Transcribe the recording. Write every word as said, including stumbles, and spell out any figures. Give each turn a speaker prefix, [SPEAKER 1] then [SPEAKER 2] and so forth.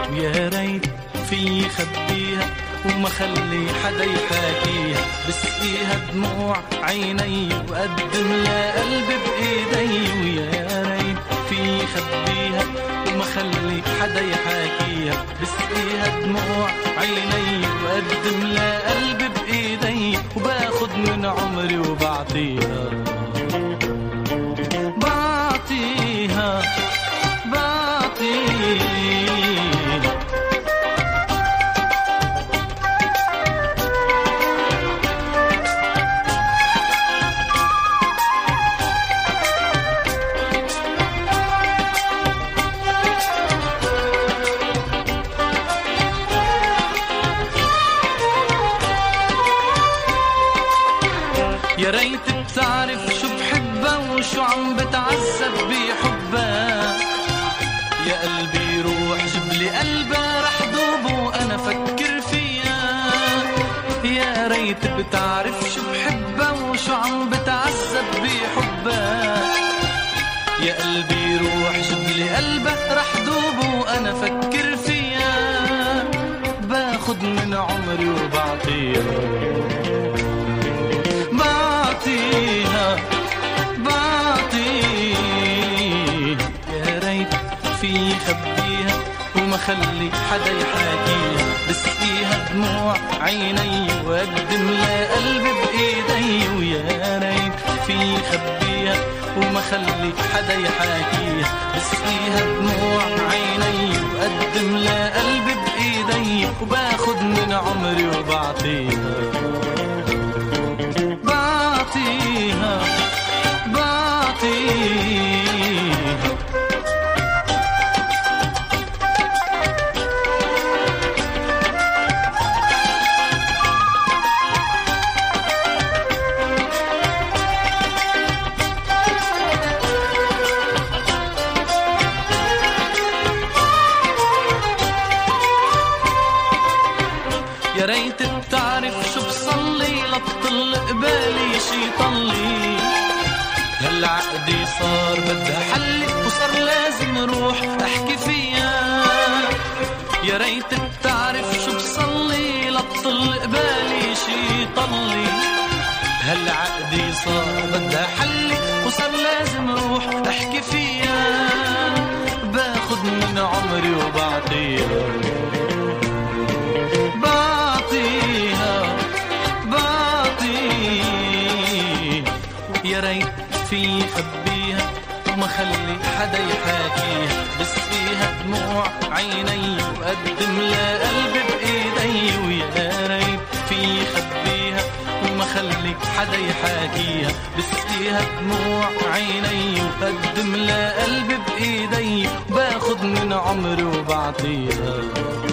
[SPEAKER 1] ويا ريت في خبيها وما خلي حدا يحاكيها، بسقيها دموع عيني وقدم لها قلبي بإيدي. ويا ريت في خبيها وما خلي حدا يحاكيها، بسقيها دموع عيني وقدم لها قلبي بإيدي. وباخد من عمري وبعطيها بعطيها بعطيها. يا ريت بتعرف شو بحبها وشو عم بتعذب بحبها. يا قلبي روح جبلي قلبها رح دوب وانا فكر فيها. يا ريت بتعرف شو بحبها وشو عم بتعذب بحبها. يا قلبي روح جبلي قلبها رح دوب وانا فكر فيها. باخد من عمري وبعطيها بعطيها بعطيها. يا ريت في خبيها وما خلي حدا يحاكيها، بسقيها دموع عيني وقدم لها قلبي بإيدي. ويا ريت في خبيها وما خلي حدا يحاكيها، بسقيها دموع عيني وقدم لها قلبي بإيدي. وباخد من عمري وبعطيها بعطيها بعطيها. يا ريت بتعرف شو بصلي لبطل قبالي شي طلي. هالعقدي صار بدها حل وصار لازم روح احكي فيها. يا ريت بتعرف شو بصلي لبطل قبالي شي طلي. هالعقدي صار بدها حل وصار لازم روح احكي فيها. باخد من عمري وبعطيها بعطيها بعطيها. يا ريت في خبيها وما خلي حدا يحاكيها، بسقيها دموع عيني وقدم لها قلبي بإيدي. ويا ريت في خبيها وما خلي حدا يحاكيها، بسقيها دموع عيني وقدم لها قلبي بإيدي. باخد من عمري وبعطيها